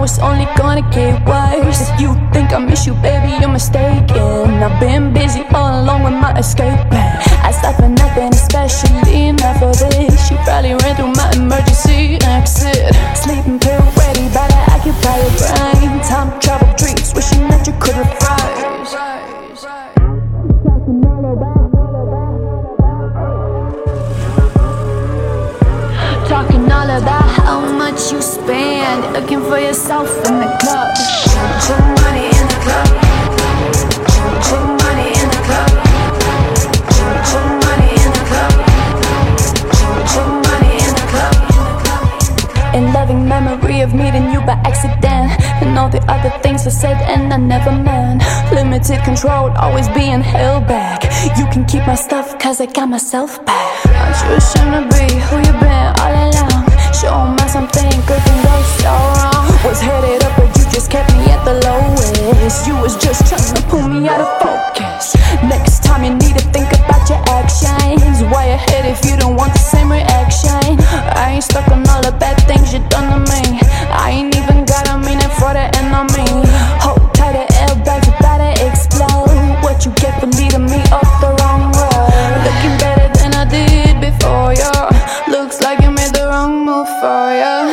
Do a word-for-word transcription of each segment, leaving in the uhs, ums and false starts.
now it's only gonna get worse. If you think I miss you, baby, you're mistaken. I've been busy all along with my escape plan. I stopped for nothing, especially not for this. You probably ran through my emergency exit. Sleeping pill ready, but I occupy your brain. Time travel dreams, wishing that you could reprise. Talking all about how much you spend, looking for yourself in the club. Put money in the club. Put money in the club. Put money in the club. Put money in the club. In loving memory of meeting you by accident, and all the other things I said and I never meant. Limited control, always being held back. You can keep my stuff cause I got myself back. Aren't you ashamed to be who you been all along? Show me something good can go so wrong. Was headed up but you just kept me at the lowest. You was just trying to pull me out of focus. Next time you need to think about your actions. Why ahead if you don't want the same reaction? I ain't stuck on all the bad things you done to me. I ain't even got a minute for the enemy. Hold tight, the airbags about to explode. What you get for leading me off the wrong road? Looking better than I did before, yeah. Looks like you made the wrong move for ya.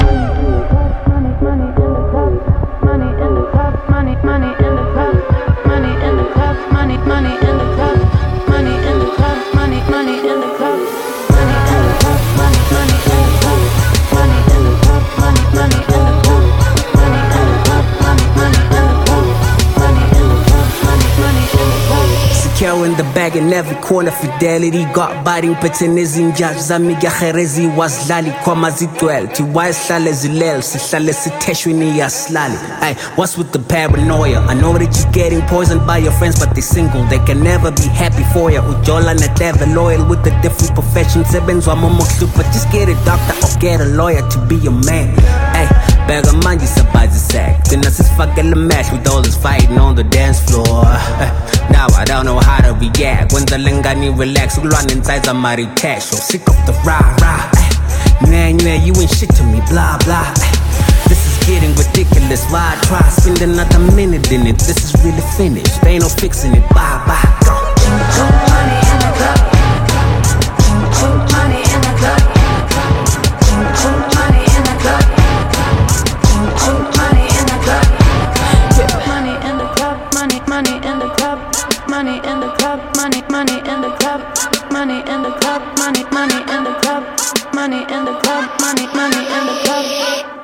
Money in the club, money, money in the club, money in the club, money, money in the club, money in the club, money, money in the club, money in the club, money, money in the club, money in the club, money, money in the club, money in the club, money, money in the club, money in the club, money, money in the club. Secure in the bag in every corner, fidelity got biting petenizi njalo zami gaherezi wazlali khoma zitwelti wayihlale zilele sihlale sitheshweni yaslali. Ay, what's with the paranoia? I know that you're getting poisoned by your friends but they single, they can never be happy for ya. Ujola never loyal with a different profession. Sebenzwa momohlupha, just get a doctor or get a lawyer to be your man. Ay, bega manje sabazi sack. Then I just fucking match with all this fighting on the dance floor. Now I don't know how to react when the lingani relax. Run inside the mighty cash. So sick of the rah rah. Man, yeah, you ain't shit to me, blah blah. This is getting ridiculous. Why I try spend another minute in it? This is really finished. There ain't no fixing it. Bye bye. Go. Put money in the club. Put money in the club. Put money in the club. Put money in the club. Yeah. Money in the club. Money, money in the club. Money in the club. Money, money in the club. Money in the club. Money, money in the club. Money in the club. Money, money in the club.